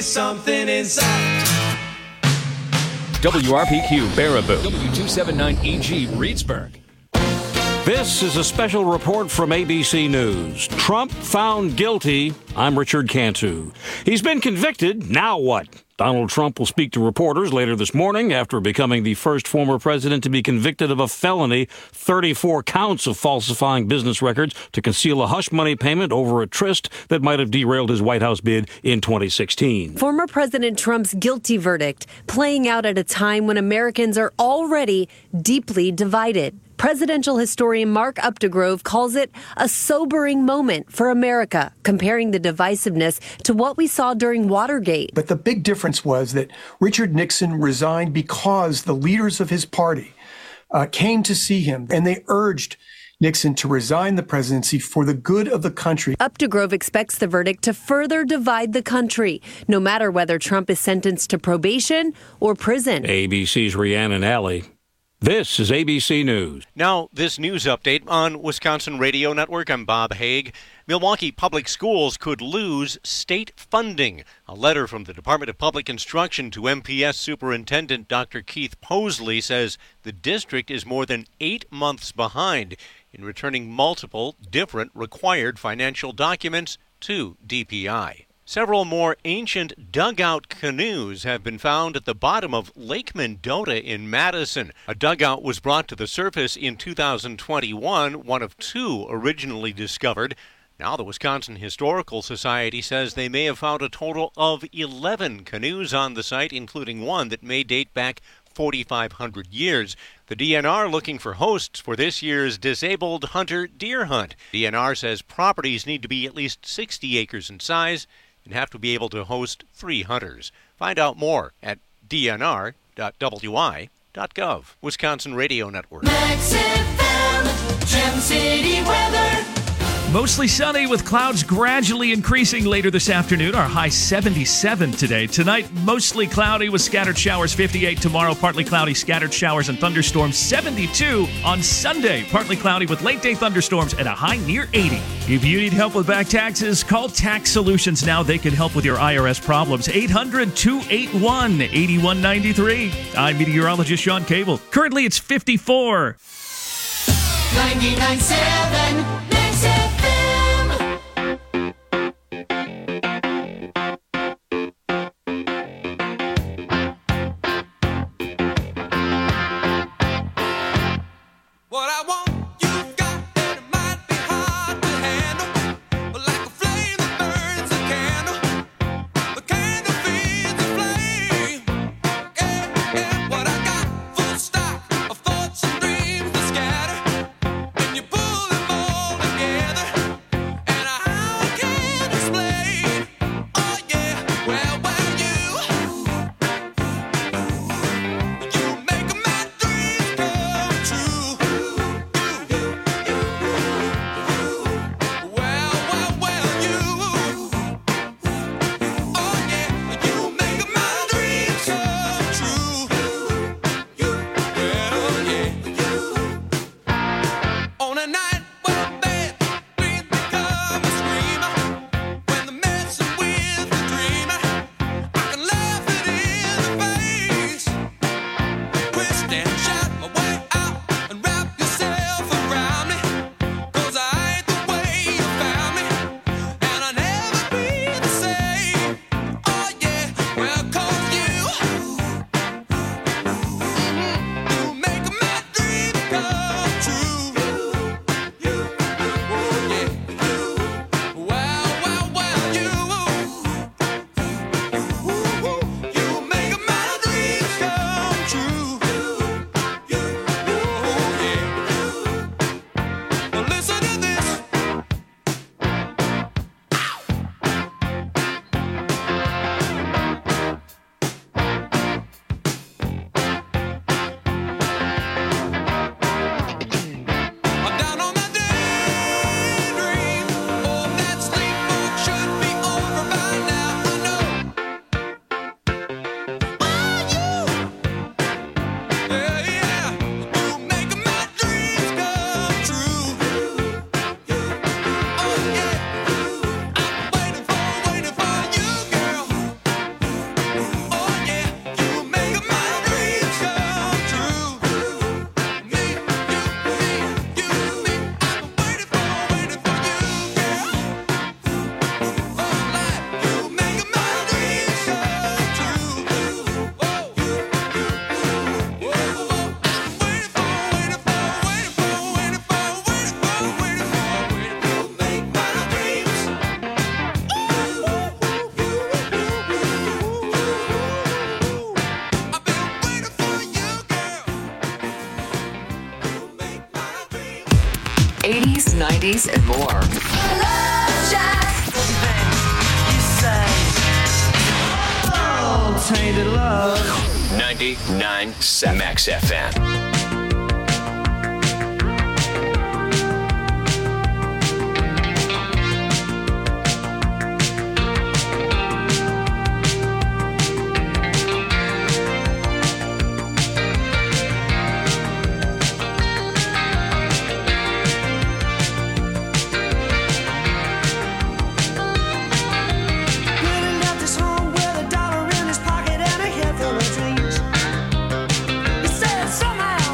something inside. WRPQ Baraboo, W279EG Reedsburg. This is a special report from ABC News. Trump found guilty. I'm Richard Cantu. He's been convicted. Now what? Donald Trump will speak to reporters later this morning after becoming the first former president to be convicted of a felony, 34 counts of falsifying business records to conceal a hush money payment over a tryst that might have derailed his White House bid in 2016. Former President Trump's guilty verdict playing out at a time when Americans are already deeply divided. Presidential historian Mark Updegrove calls it a sobering moment for America, comparing the divisiveness to what we saw during Watergate. But the big difference was that Richard Nixon resigned because the leaders of his party came to see him, and they urged Nixon to resign the presidency for the good of the country. Updegrove expects the verdict to further divide the country, no matter whether Trump is sentenced to probation or prison. ABC's Rhiannon Alley. This is ABC News. Now, this news update on Wisconsin Radio Network. I'm Bob Haig. Milwaukee Public Schools could lose state funding. A letter from the Department of Public Instruction to MPS Superintendent Dr. Keith Posley says the district is more than 8 months behind in returning multiple different required financial documents to DPI. Several more ancient dugout canoes have been found at the bottom of Lake Mendota in Madison. A dugout was brought to the surface in 2021, one of two originally discovered. Now the Wisconsin Historical Society says they may have found a total of 11 canoes on the site, including one that may date back 4,500 years. The DNR looking for hosts for this year's Disabled Hunter Deer Hunt. DNR says properties need to be at least 60 acres in size and have to be able to host 3 hunters. Find out more at dnr.wi.gov. Wisconsin Radio Network. Max FM, Gem City weather. Mostly sunny with clouds gradually increasing later this afternoon. Our high 77 today. Tonight, mostly cloudy with scattered showers, 58. Tomorrow, partly cloudy, scattered showers and thunderstorms, 72. On Sunday, partly cloudy with late-day thunderstorms at a high near 80. If you need help with back taxes, call Tax Solutions now. They can help with your IRS problems. 800-281-8193. I'm meteorologist Sean Cable. Currently, it's 54. 99.7 Max FM. What I want, you've got, and it might be hard to handle. But like a flame that burns a candle, the candle feeds the flame. Yeah, what I got, full stock of thoughts and dreams that scatter. And you pull them all 90s, and more. Love Shack. Tainted love. 99.7 Max FM. Somehow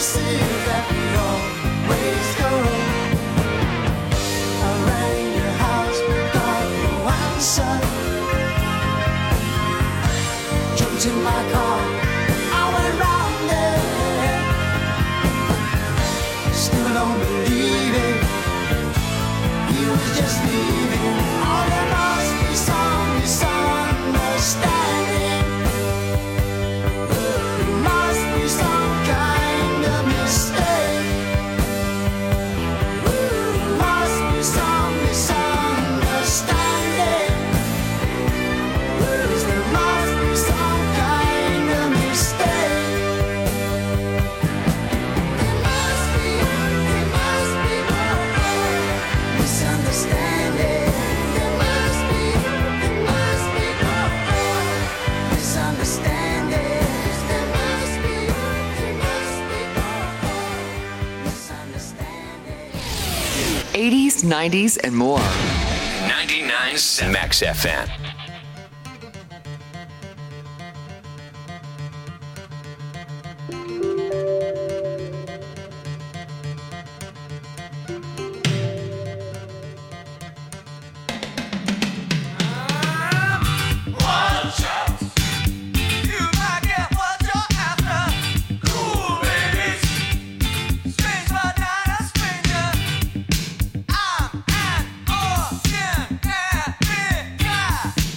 places that we always go. I rang your house, but got no answer. Jumped in my car, I went round there. Still don't believe it, he was just leaving. Oh, there must be some misunderstanding. There must be some kind of mistake. There must be some misunderstanding. There must be some kind of mistake. There must be misunderstanding. There must be misunderstandings. There must be misunderstandings. 80s, 90s, and more. 99.7 Max FM. You might get what you're after. Cool babies, strange but not a stranger. I'm an ordinary guy.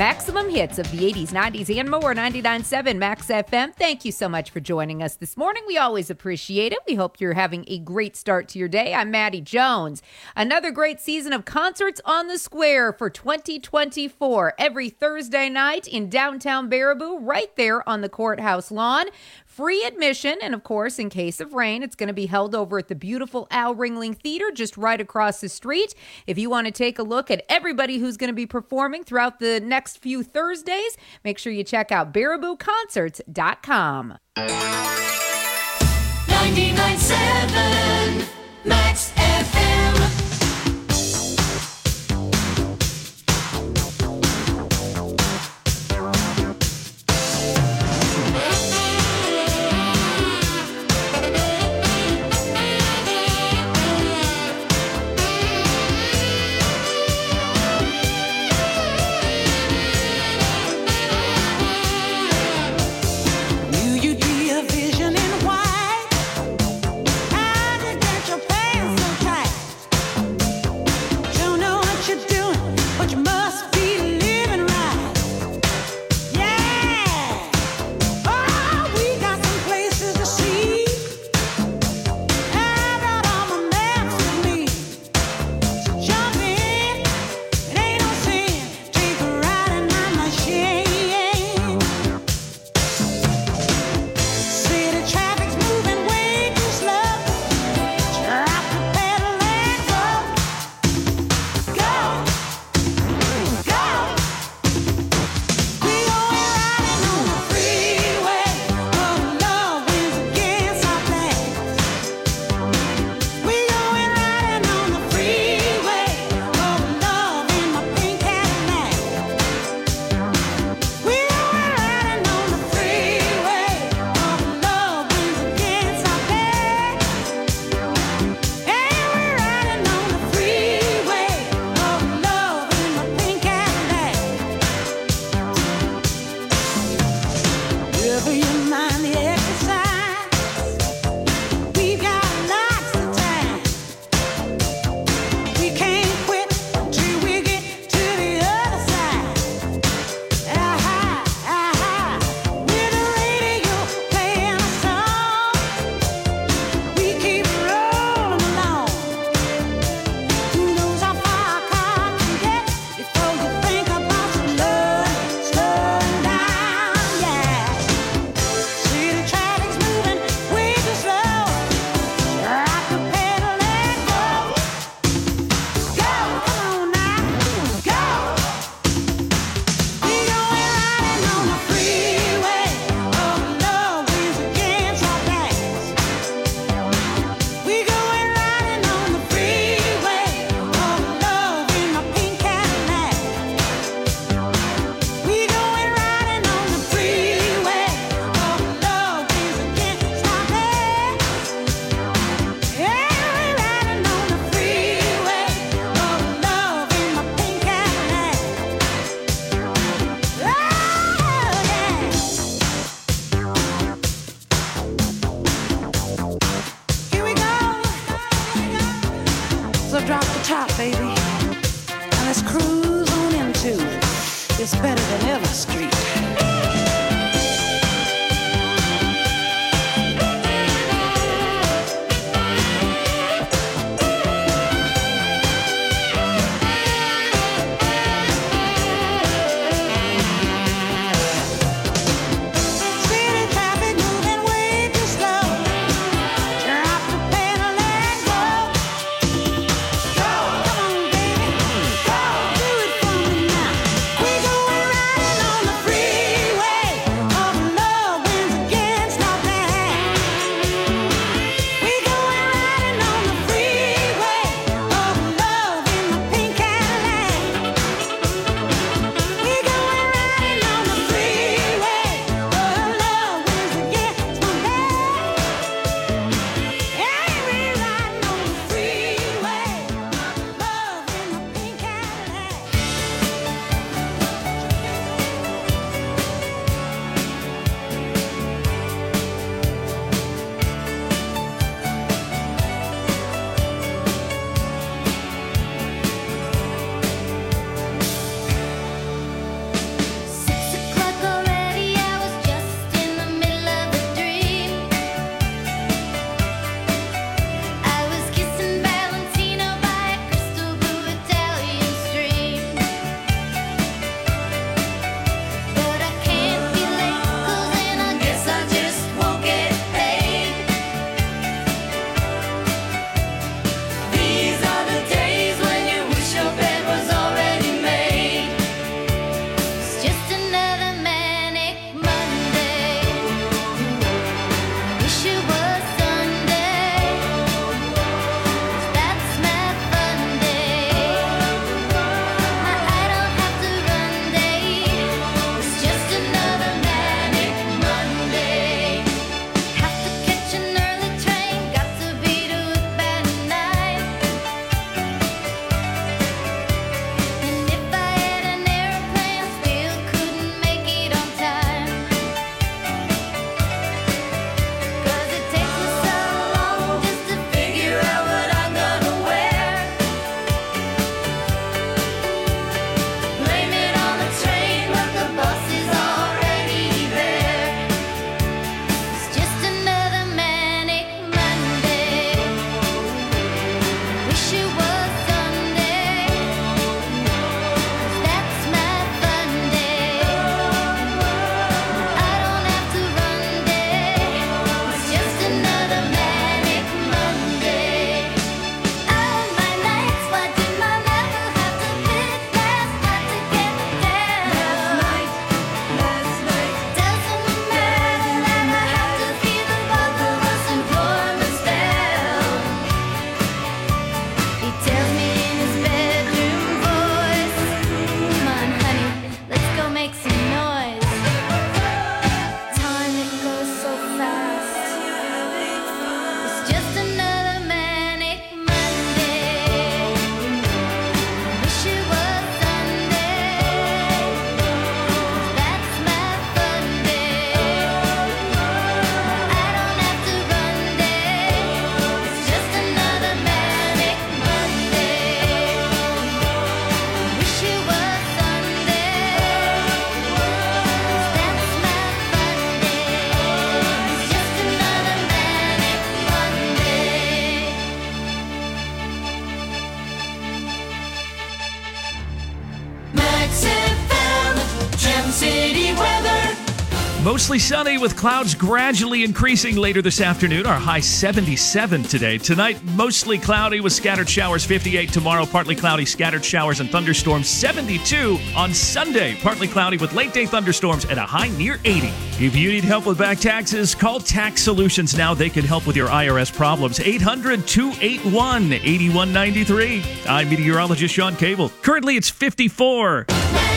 Maximum hits of the 80s, 90s, and more. 99.7 Max FM. Thank you so much for joining us this morning. We always appreciate it. We hope you're having a great start to your day. I'm Maddie Jones. Another great season of Concerts on the Square for 2024. Every Thursday night in downtown Baraboo, right there on the courthouse lawn. Free admission, and of course, in case of rain, it's going to be held over at the beautiful Al Ringling Theater just right across the street. If you want to take a look at everybody who's going to be performing throughout the next few Thursdays, make sure you check out barabooconcerts.com. 99.7 Max FM. It's better than ever street. Go, come on, baby, go, do it for me now. We going Mostly sunny with clouds gradually increasing later this afternoon. Our high 77 today. Tonight, mostly cloudy with scattered showers 58. Tomorrow, partly cloudy, scattered showers and thunderstorms 72. On Sunday, partly cloudy with late day thunderstorms at a high near 80. If you need help with back taxes, call Tax Solutions now. They can help with your IRS problems. 800-281-8193. I'm meteorologist Sean Cable. Currently, it's 54.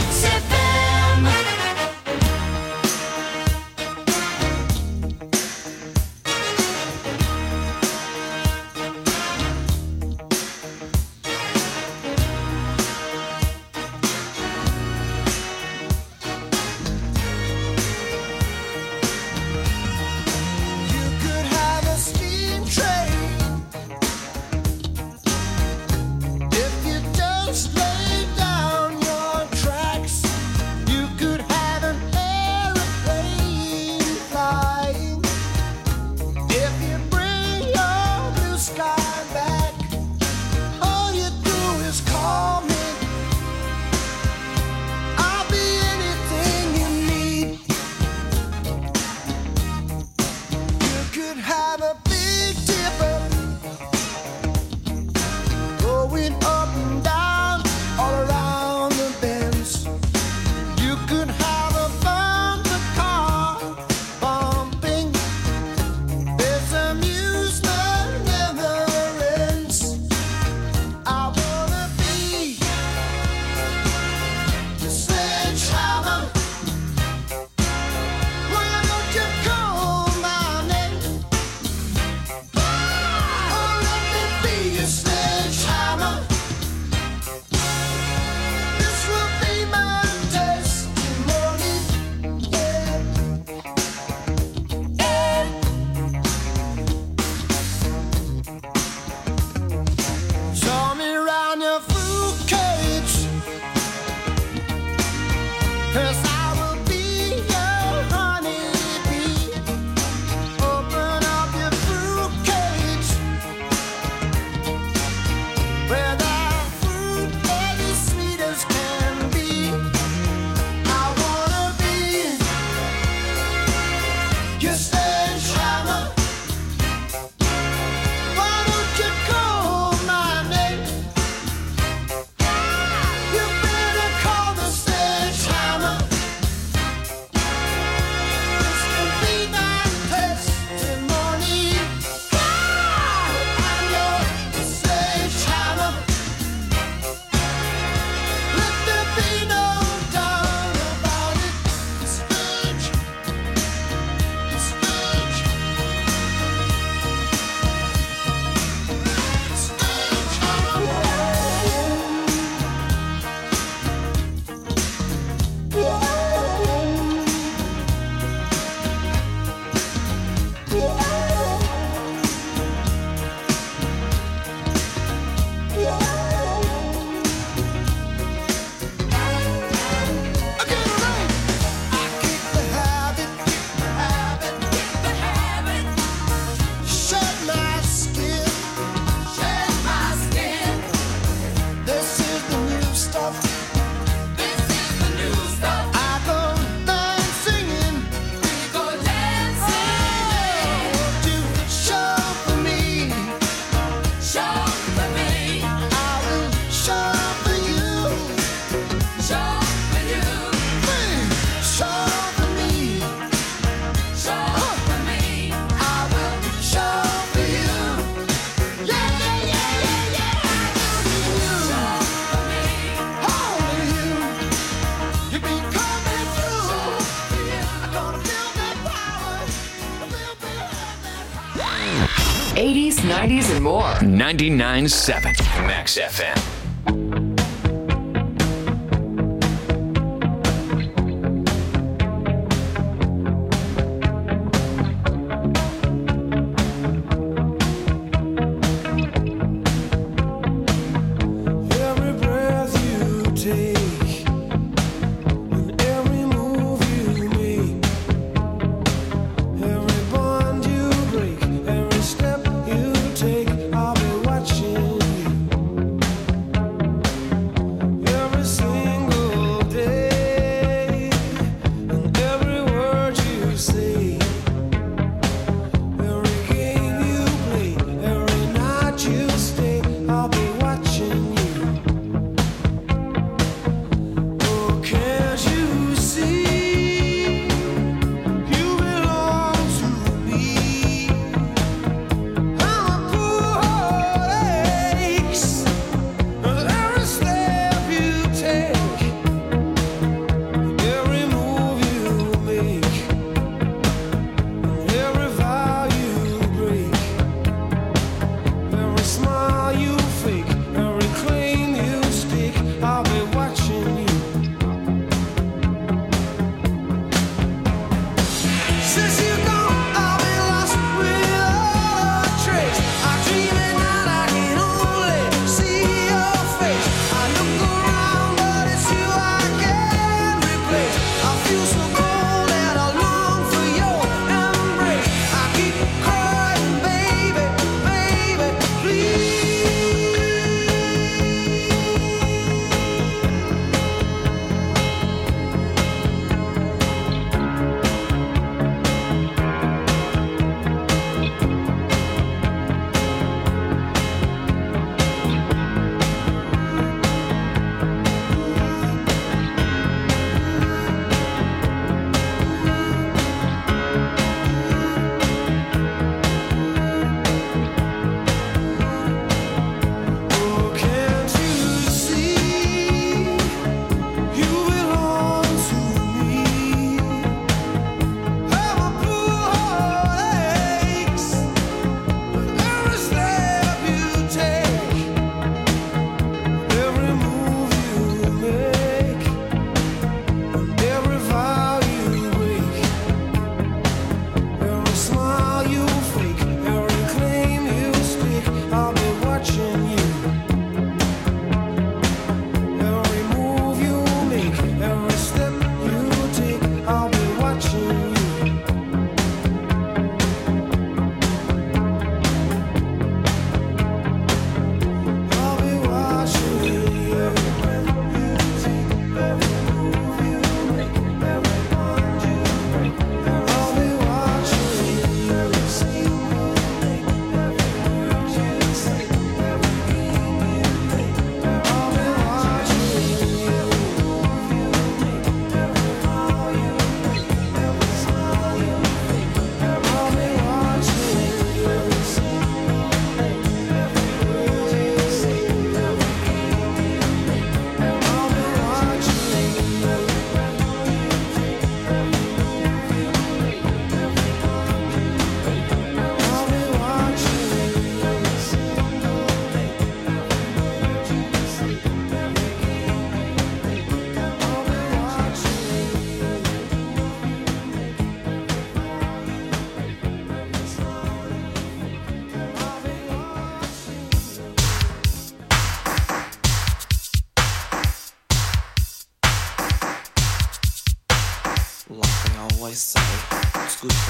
'80s, '90s, and more. 99.7 Max FM.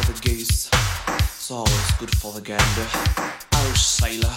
the goose. It's always good for the gander. Oh, sailor.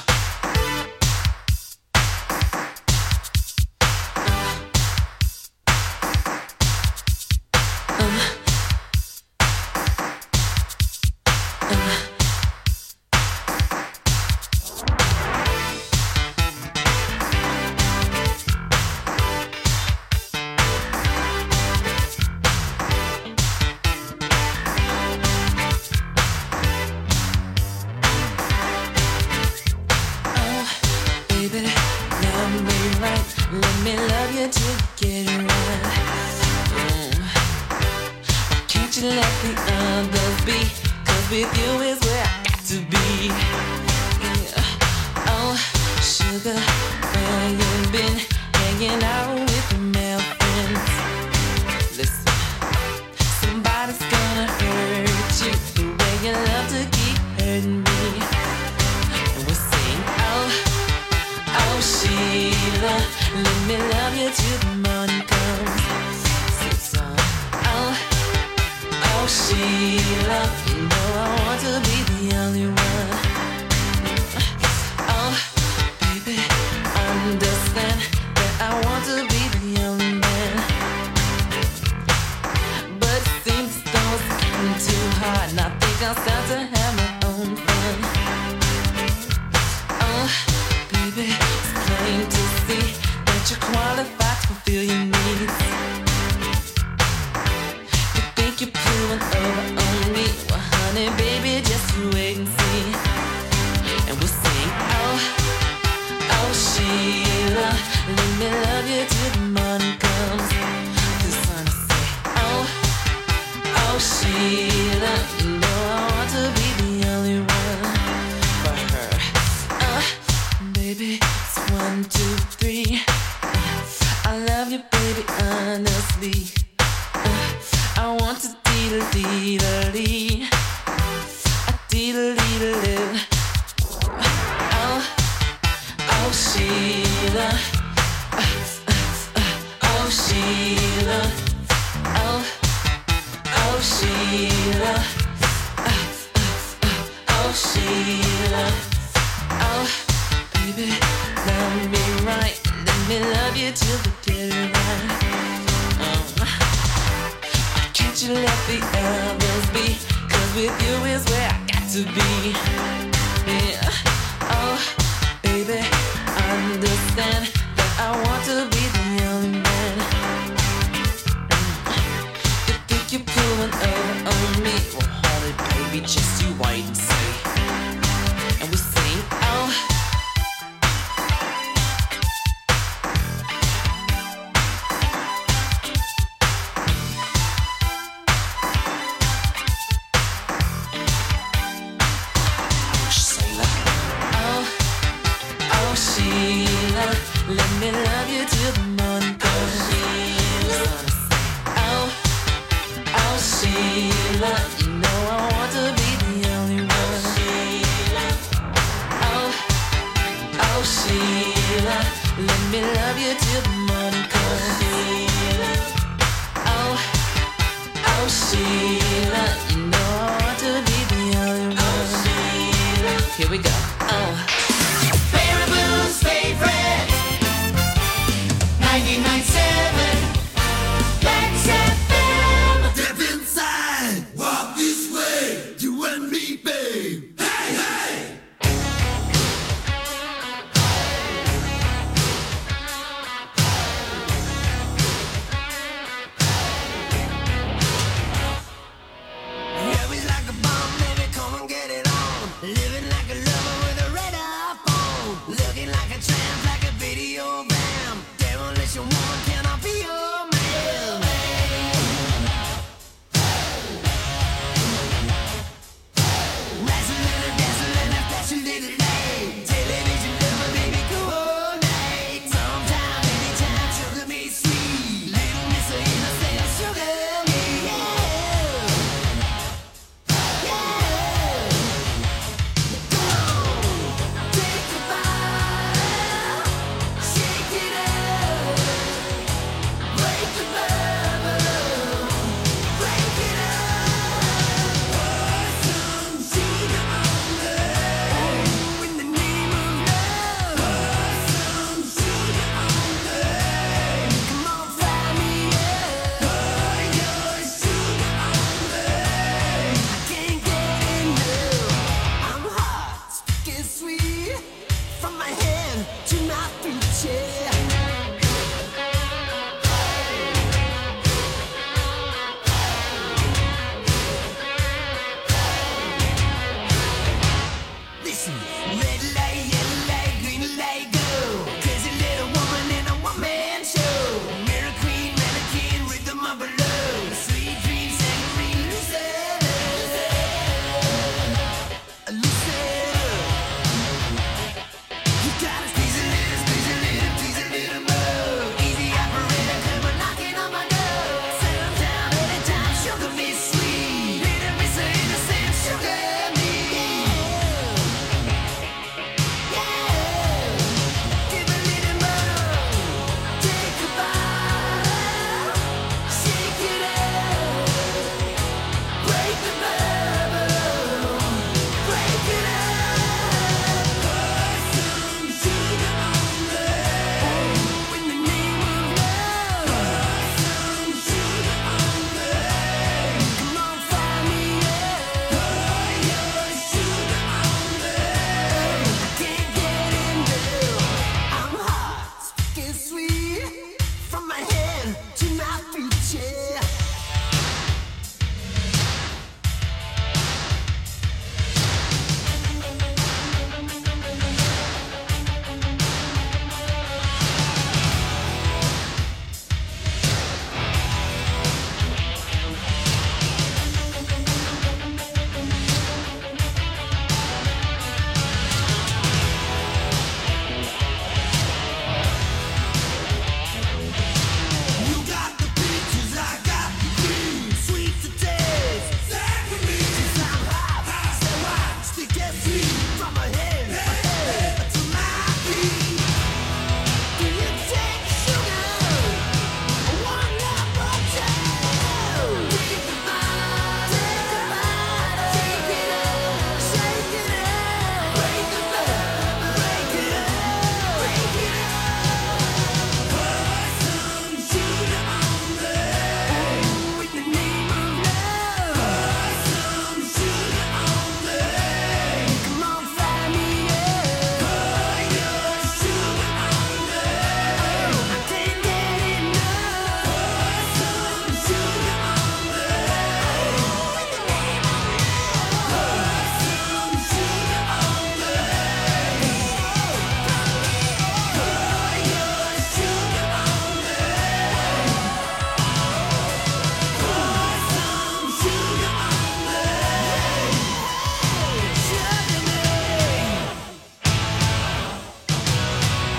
Love is like a bomb, baby, come and get it on. Living like a lover with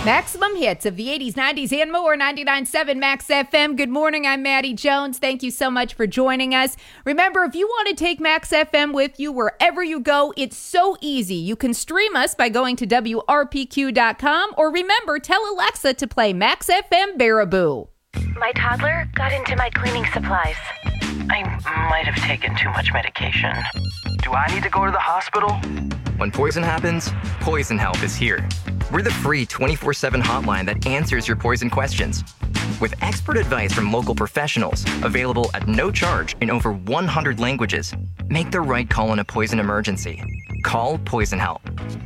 Maximum hits of the 80s, 90s, and more. 99.7 Max FM. Good morning. I'm Maddie Jones. Thank you so much for joining us. Remember, if you want to take Max FM with you wherever you go, it's so easy. You can stream us by going to WRPQ.com, or remember, tell Alexa to play Max FM Baraboo. My toddler got into my cleaning supplies. I might have taken too much medication. Do I need to go to the hospital? When poison happens, Poison Help is here. We're the free 24/7 hotline that answers your poison questions. With expert advice from local professionals, available at no charge in over 100 languages, make the right call in a poison emergency. Call Poison Help.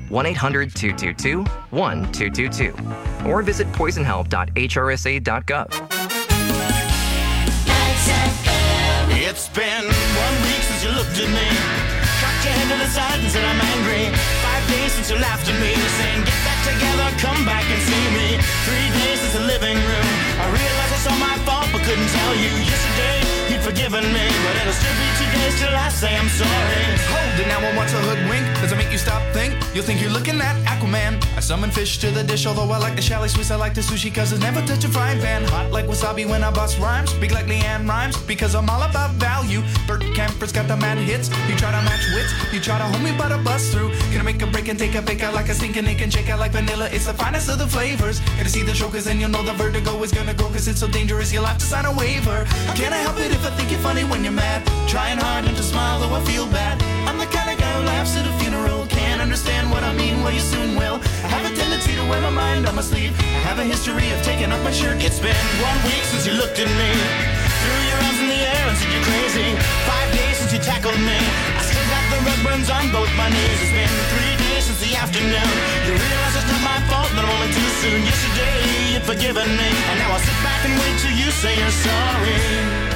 1-800-222-1222. Or visit poisonhelp.hrsa.gov. It's been 1 week since you looked at me. Cocked your head to the side and said I'm angry. 5 days since you laughed at me, saying get back together, come back and see me. 3 days since the living room. I realized it's all my fault but couldn't tell you. Yesterday you'd forgiven me, but it'll still be 2 days till I say I'm sorry. Hold it now, I want to hoodwink. Does it make you stop, think? You'll think you're looking at Aquaman. I summon fish to the dish, although I like the chalet Swiss. I like the sushi cause it's never touch a frying pan. Hot like wasabi when I bust rhymes. Big like Leanne Rhymes because I'm all about value. Bert Camper's got the mad hits. You try to match wits, you try to hold me but I bust through. Gonna make a break and take a bake out like a stinking egg and shake out like vanilla. It's the finest of the flavors. Gonna see the show cause then you'll know the vertigo is gonna go cause it's so dangerous you'll have to sign a waiver. How can I help it if I think you're funny when you're mad? Trying hard not to smile though I feel bad. I'm the kind of guy who laughs at a funeral. Can't understand what I mean, well you soon will. I have a tendency to wear my mind on my sleeve. I have a history of taking off my shirt. It's been 1 week since you looked at me. Threw your arms in the air and said you're crazy. 5 days since you tackled me. I still got the red burns on both my knees. It's been 3 days since the afternoon. You realize it's not my fault, but I'm only too soon. Yesterday you'd forgiven me, and now I'll sit back and wait till you say you're sorry.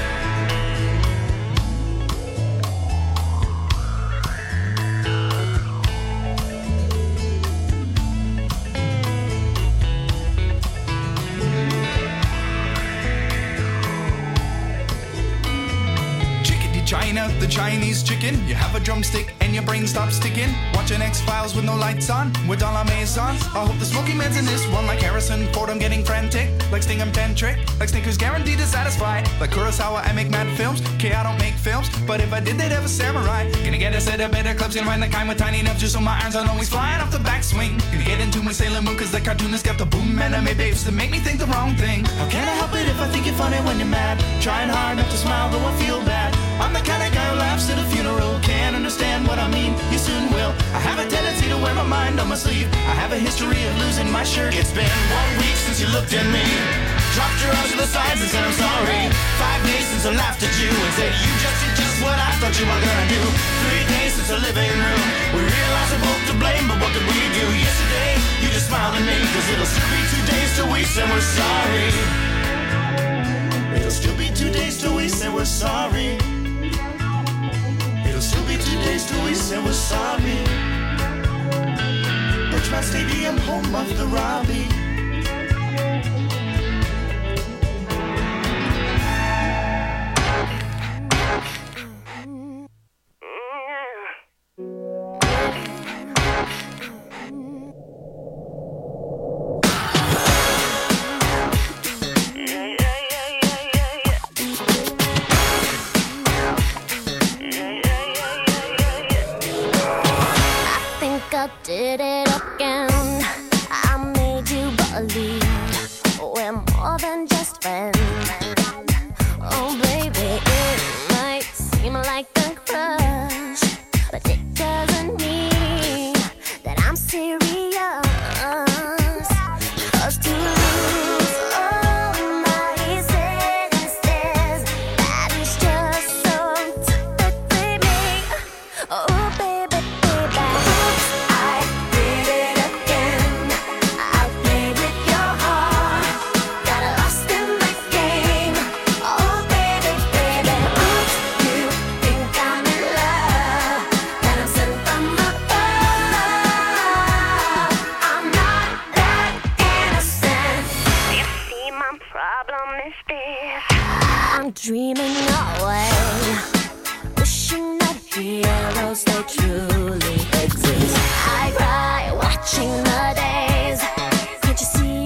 China, the Chinese chicken. You have a drumstick and your brain stops sticking. Watching X-Files with no lights on, with all our maisons. I hope the Smoky Man's in this one. Like Harrison Ford, I'm getting frantic. Like Sting, I'm tantric. Like Snickers, guaranteed to satisfy. Like Kurosawa, I make mad films. Okay, I don't make films, but if I did, they'd have a samurai. Gonna get a set of better clubs, gonna find the kind with tiny enough just so my irons aren't always flying off the backswing. Gonna get into my Sailor Moon cause the cartoonist got the boom anime babes that make me think the wrong thing. How can I help it if I think you're funny when you're mad? Trying hard not to smile though I feel bad. I'm the kind of guy who laughs at a funeral. Can't understand what I mean, you soon will. I have a tendency to wear my mind on my sleeve. I have a history of losing my shirt. It's been 1 week since you looked at me. Dropped your arms to the sides and said I'm sorry. 5 days since I laughed at you and said you just did just what I thought you were gonna do. 3 days since the living room. We realized we're both to blame, but what could we do? Yesterday, you just smiled at me, cause it'll still be 2 days till we say we're sorry. It'll still be 2 days till we say we're sorry. It'll still be 2 days till we say we're sorry. Birchmount Stadium, home of the Robbie. Did it again. I made you believe we're more than just friends. Oh baby, it might seem like a crush, but it doesn't mean that I'm serious. 'Cause to lose all my senses, that is just so typically me. Oh baby, baby. I'm dreaming away, wishing that heroes they truly exist. I cry watching the days. Can't you see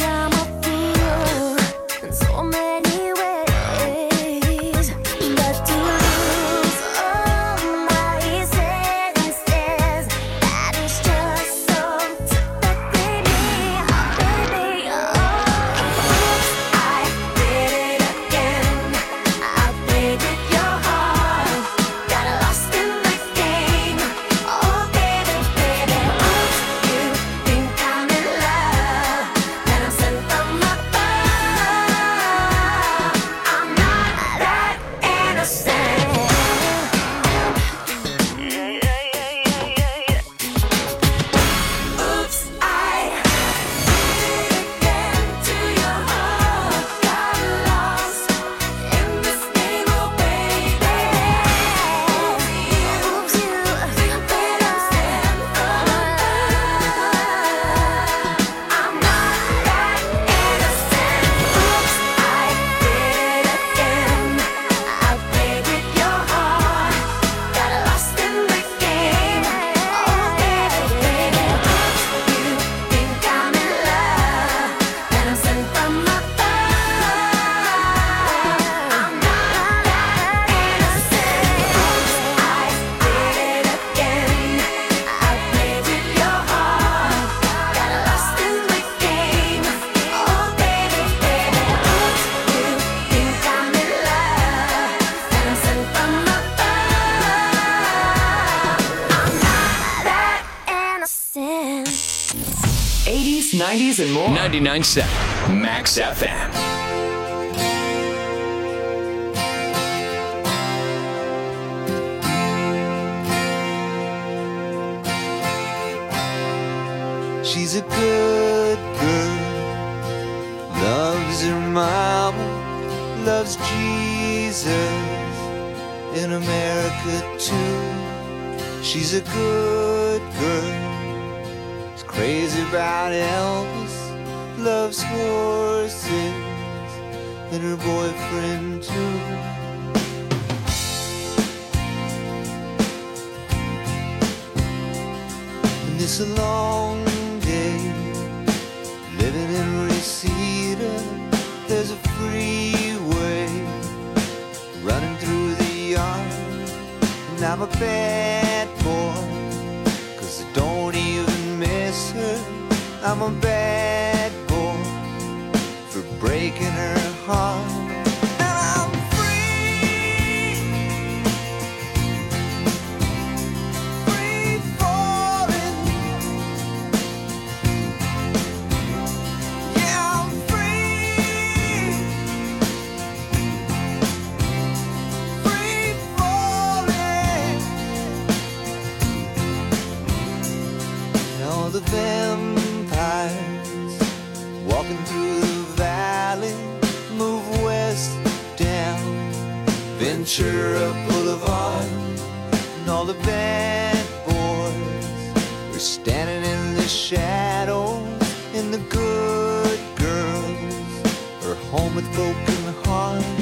90s, and more. 99.7 Max FM. She's a good girl, loves her mama, loves Jesus in America too. She's a good girl, is crazy about Elvis, loves horses and her boyfriend too. And it's a long day living in Reseda. There's a freeway running through the yard, and I'm a bad boy, 'cause I don't even miss her. I'm a bad boy for breaking her heart. And I'm free, free falling. Yeah, I'm free, free falling. And all the vampires walking through the valley move west down Ventura Boulevard, and all the bad boys are standing in the shadows, and the good girls are home with broken hearts.